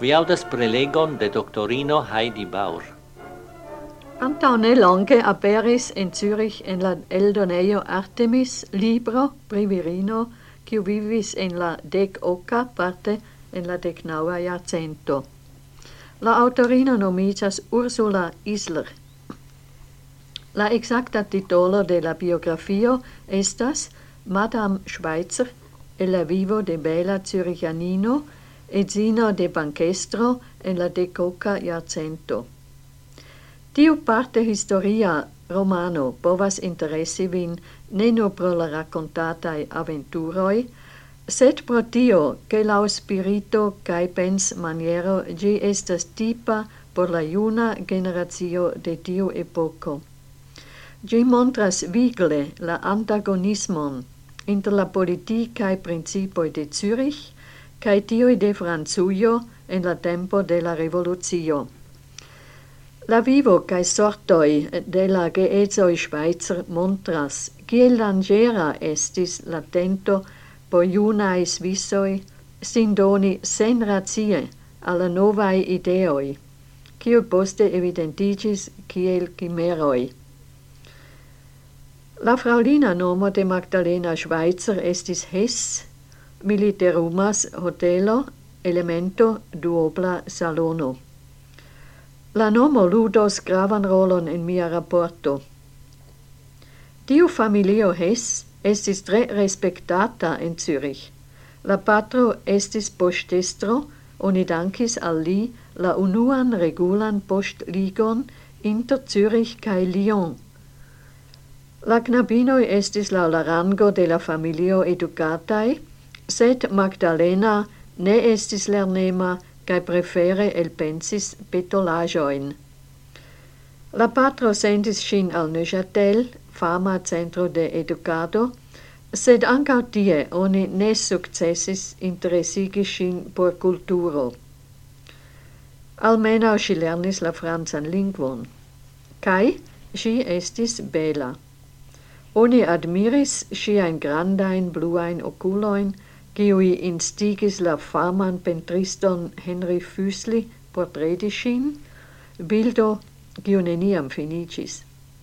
Vi audas prelegon de doctorino Heidi Baur. Antau ne longe aperis in Zürich en la eldoneio Artemis libro pri virino, quiu vivis en la 18 parte en la 19 jarcento. La autorino nomigas Ursula Isler. La exacta titolo de la biografio estas Madame Schweitzer e la vivo de bela Zürichianino, edzino de bankestro en la 18 jarcento. Tiu parte historia romano povas interessi vin ne nur pro la racontatai aventuroi, sed pro tio che lau spirito cae pens maniero gi estas tipa por la juna generatio de tiu epoco. Gi montras vigle la antagonismon inter la politicae principoi de Zürich cae tioi de Franzuio en la tempo de la revoluzio. La vivo cae sortoi de la geedzoi Schweizer montras kiel dangera estis la tento por junae Swissoi sin doni sen razie alla novae ideoi, kiu poste evidentigis kiel chimeroi. La fraulina nomo de Magdalena Schweitzer estis Hess, militerumas hotelo, elemento duobla salono. La nomo ludos gravan rolon en mia rapporto. Tiu familio Hess estis tre respectata en Zürich. La patro estis poŝtestro, oni dankis al li la unuan regulan poŝtligon inter Zürich kaj Lyon. La knabinoi estis laŭ la rango de la familio educatai, sed Magdalena ne estis lernema cae prefere elpensis petolajoin. La patro sentis sin al Neuchâtel, fama centro de educado, sed ancau tie oni ne successis interesigi sin por culturo. Almenau si lernis la francan lingvon. Cae si estis bela. Oni admiris siain grandain bluain oculoin, kiui instigis la faman pentriston Henry Füssli portredi sin, bildo kiu neniam finicis.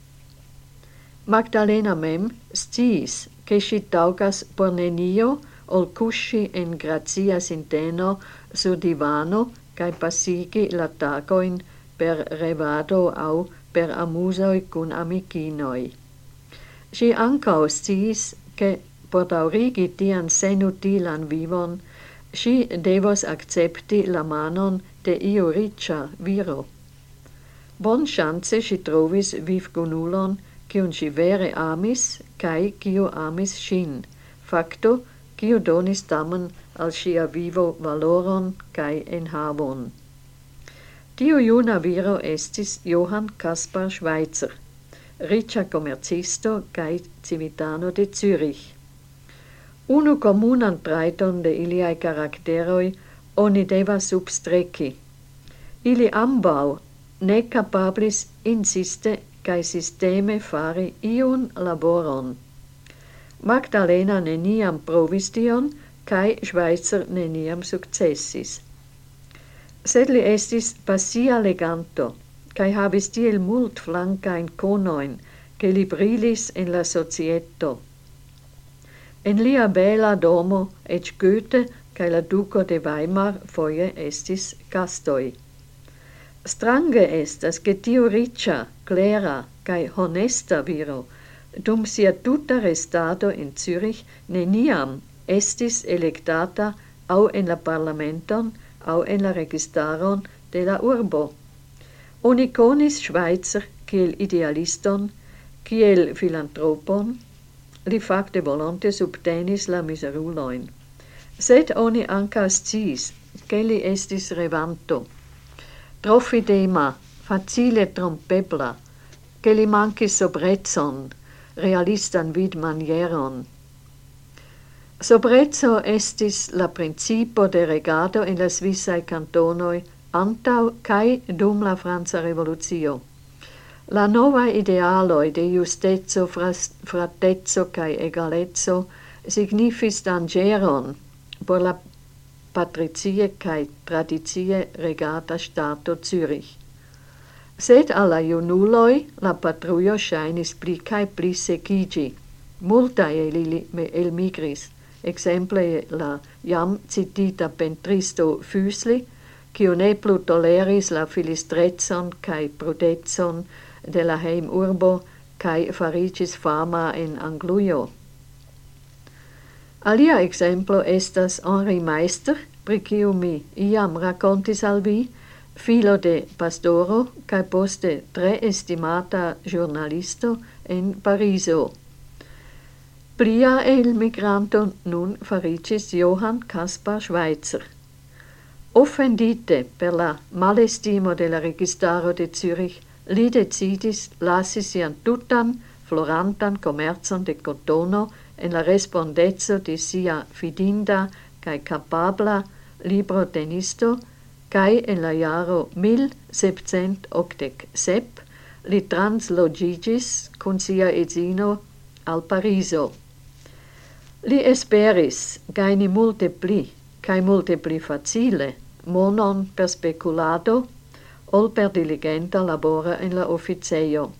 Magdalena mem sciis che si taugas por nenio ol cusci en grazia sinteno sur divano cae passigi la tagoin per revado au per amusoi cun amicinoi. Si ancao sciis che por daurigi tian senutilan vivon, si devos accepti la manon de iu riĉa viro. Bon chance si trovis vivgunulon, kiun si vere amis, cae kiu amis sin, facto, kiu donis tamen al sia vivo valoron cae enhavon. Tiu juna viro estis Johann Caspar Schweitzer, riĉa komercisto cae civitano de Zürich. Unu communan traiton de iliae caracteroi oni devas substreci. Ili ambau ne capablis insiste cae systeme fari iun laboron. Magdalena neniam provis tion, cae Schweitzer neniam successis. Sed li estis passia leganto, cae havis tiel mult flancain conoin, che li brilis en la societo. En lia bela domo, ec Goethe cae la duco de Weimar foie estis gastoi. Strange estas che tiu riĉa, clera cae honesta viro, dum sia tuta restado in Zürich neniam estis electata au en la parlamenton au en la registaron de la urbo. Oni conis Schweitzer kiel idealiston, kiel filantropon, li facte volonte subtenis la miseruloin. Sed oni anca sciis che li estis revanto, trofidema, facile trompebla, che li mancis sobrezon, realistan vid manieron. Sobrezzo estis la principo de regado in la Svissae cantonoi antau cae dum la Franza Revolutio. La nova idealoi de justezzo, fratezzo cae egalezzo signifis dangeron por la patricie cae tradicie regata stato Zürich. Sed alla junuloi la patruio shainis pli cae pli secigi. Multae ili elmigris, exemple la jam citita pentristo Füsli, quio ne plu toleris la filistrezon cae prudezon de la heim urbo cae faricis fama in Angluio. Alia exemplo estas Henri Meister, pri quiu mi iam racontis al vi, filo de pastoro cae poste tre estimata giornalisto en Pariso. Plia elmigranto nun faricis Johann Caspar Schweitzer. Offendite per la malestimo de la registaro de Zürich, li decidis lasi sian tutan florantan commerzon de cotono en la respondezzo de sia fidinda cae capabla librotenisto, cae en la jaro 1787 li translogigis cum sia edzino al Pariso. Li esperis gaini multe pli, cae multe pli facile, monon per speculado, ol per diligenta labora en la officeio.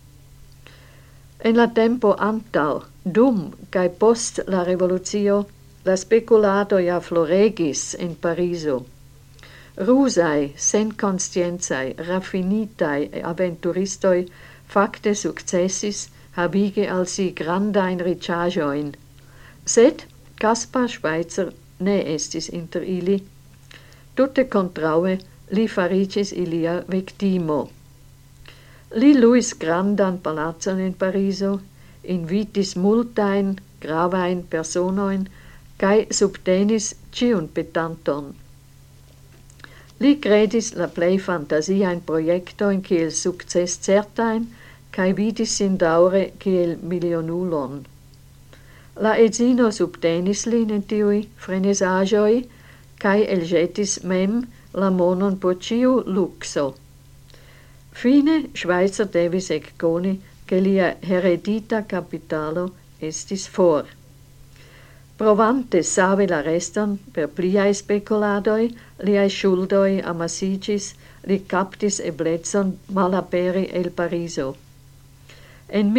En la tempo antau, dum cae post la revolutio, la speculado ja floregis in Pariso. Rusai, sen conscienzae, raffinitai aventuristoi facte successis habige al si grandain riĉaĵojn. Sed Caspar Schweitzer ne estis inter ili. Tutte contraue li faricis ilia victimo. Li luis grandan palazon in Pariso, invitis multain gravain personoin, cae subtenis ciun petanton. Li credis la plei fantasiain proiectoin kiel success certain, cae vidis sin daure kiel milionulon. La edzino subtenis lin in tiui frenesagioi, cae elgetis mem la monon por ciu luxo. Fine Schweitzer devis ecconi che lia heredita capitalo estis for. Provante savi la reston per pliae speculadoi, liae schuldoi amasigis, li captis eblezzon malaperi el Pariso. En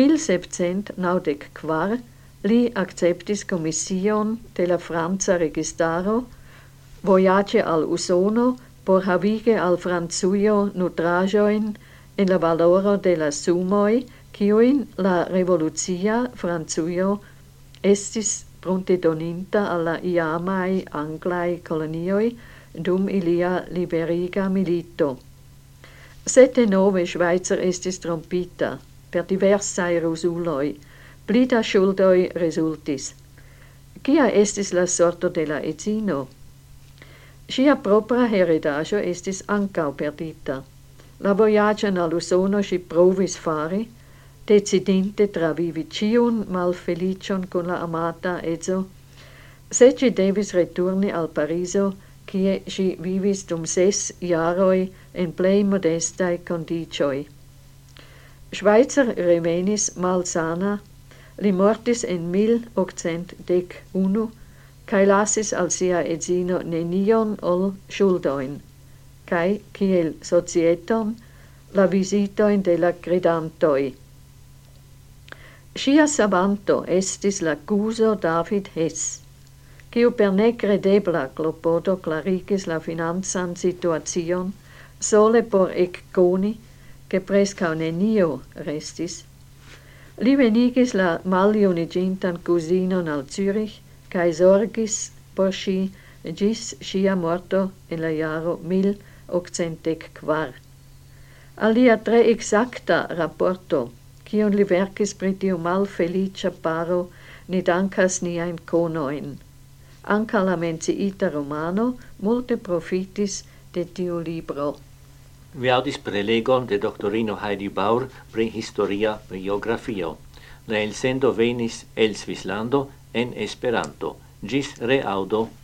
1794 li acceptis commission de la Franza registaro, voyage al Usono por havige al Franzuio nutrajoin en la valoro de la sumoi, quiuin la revolucia Franzuio estis pruntedoninta alla iamai Anglai colonioi dum ilia liberiga milito. Sete nove Schweitzer estis trompita per diversae rusuloi, pli da schuldoi resultis. Quia estis la sorto de la edzino? Sia propra heredajo estis ancau perdita. La voyagian al Usono si provis fari, decidinte travivi ciun malfelicion con la amata edzo, se ci devis returni al Pariso, kie si vivis dum 6 jaroi en plei modestae condicioi. Schweitzer revenis malsana, li mortis en 1811, cae lasis al sia edzino nenion ol schuldoin, cae, kiel societon, la visitoin de la credantoi. Sia savanto estis l'accuso David Hess, quiu per necredebla clopodo clarigis la finanzan situacion, sole por ecconi, che prescau nenio restis. Li venigis la maliunigintan cousinon al Zürich, cae sorgis por si gis sia morto in la jaro 1804. Alia tre exacta rapporto, quion li verkis pri tiu malfelicia paro, ni dankas niain conoin. Anca la menciita romano multe profitis de tiu libro. Vi audis prelegon de doctorino Heidi Baur pri historia biografio. La elsendo venis el Svislando en Esperanto. Gis reaudo.